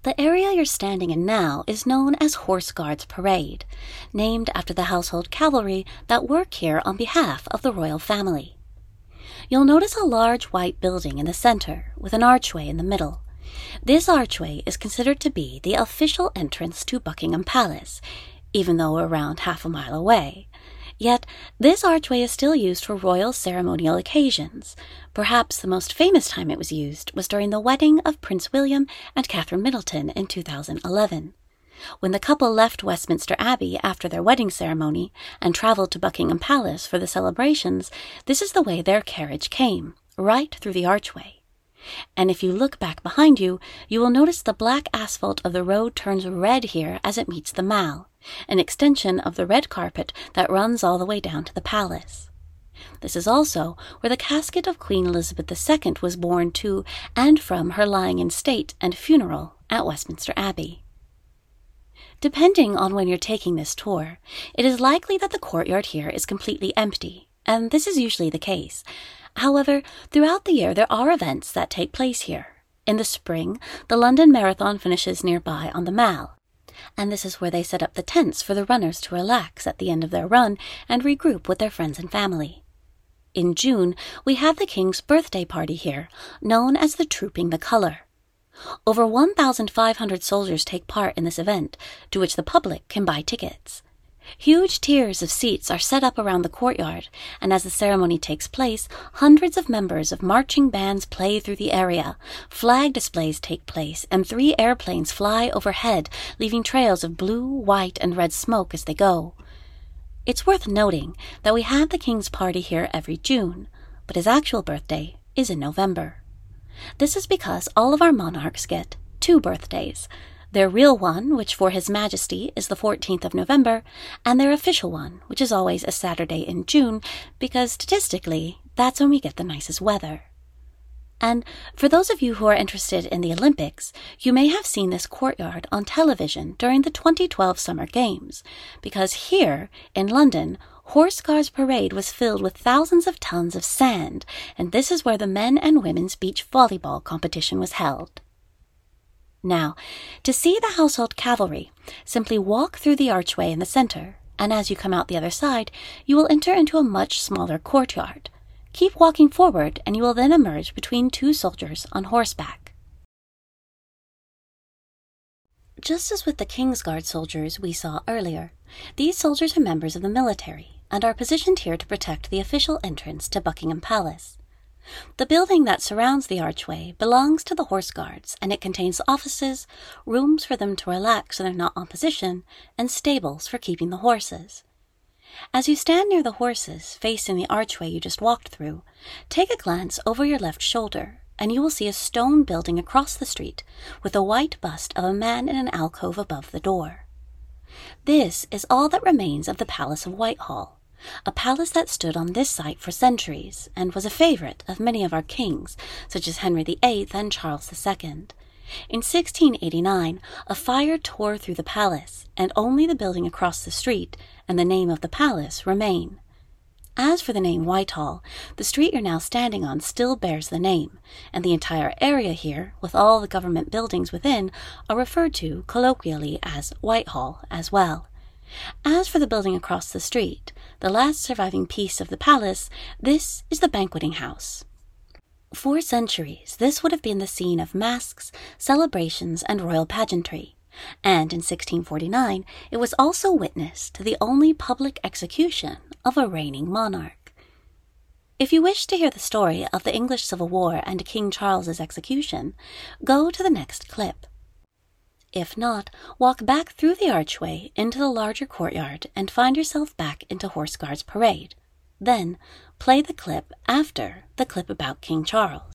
The area you're standing in now is known as Horse Guards Parade, named after the household cavalry that work here on behalf of the royal family. You'll notice a large white building in the center with an archway in the middle. This archway is considered to be the official entrance to Buckingham Palace, even though we're around half a mile away. Yet, this archway is still used for royal ceremonial occasions. Perhaps the most famous time it was used was during the wedding of Prince William and Catherine Middleton in 2011. When the couple left Westminster Abbey after their wedding ceremony and traveled to Buckingham Palace for the celebrations, this is the way their carriage came, right through the archway. And if you look back behind you, you will notice the black asphalt of the road turns red here as it meets the Mall, an extension of the red carpet that runs all the way down to the palace. This is also where the casket of Queen Elizabeth II was borne to and from her lying in state and funeral at Westminster Abbey. Depending on when you're taking this tour, it is likely that the courtyard here is completely empty, and this is usually the case. However, throughout the year there are events that take place here. In the spring, the London Marathon finishes nearby on the Mall, and this is where they set up the tents for the runners to relax at the end of their run and regroup with their friends and family. In June, we have the King's birthday party here, known as the Trooping the Colour. Over 1,500 soldiers take part in this event, to which the public can buy tickets. Huge tiers of seats are set up around the courtyard, and as the ceremony takes place, hundreds of members of marching bands play through the area, flag displays take place, and 3 airplanes fly overhead, leaving trails of blue, white, and red smoke as they go. It's worth noting that we have the King's party here every June, but his actual birthday is in November. This is because all of our monarchs get 2 birthdays, their real one, which for His Majesty is the 14th of November, and their official one, which is always a Saturday in June, because statistically, that's when we get the nicest weather. And for those of you who are interested in the Olympics, you may have seen this courtyard on television during the 2012 Summer Games, because here, in London, Horse Guards Parade was filled with thousands of tons of sand, and this is where the men and women's beach volleyball competition was held. Now, to see the household cavalry, simply walk through the archway in the center, and as you come out the other side, you will enter into a much smaller courtyard. Keep walking forward, and you will then emerge between 2 soldiers on horseback. Just as with the King's Guard soldiers we saw earlier, these soldiers are members of the military and are positioned here to protect the official entrance to Buckingham Palace. The building that surrounds the archway belongs to the Horse Guards, and it contains offices, rooms for them to relax so they're not on position, and stables for keeping the horses. As you stand near the horses, facing the archway you just walked through, take a glance over your left shoulder, and you will see a stone building across the street with a white bust of a man in an alcove above the door. This is all that remains of the Palace of Whitehall, a palace that stood on this site for centuries and was a favorite of many of our kings, such as Henry VIII and Charles II. In 1689, a fire tore through the palace, and only the building across the street and the name of the palace remain. As for the name Whitehall, the street you're now standing on still bears the name, and the entire area here, with all the government buildings within, are referred to colloquially as Whitehall as well. As for the building across the street, the last surviving piece of the palace, this is the banqueting house. For centuries, this would have been the scene of masques, celebrations, and royal pageantry, and in 1649, it was also witness to the only public execution of a reigning monarch. If you wish to hear the story of the English Civil War and King Charles's execution, go to the next clip. If not, walk back through the archway into the larger courtyard and find yourself back into Horse Guards Parade. Then, play the clip after the clip about King Charles.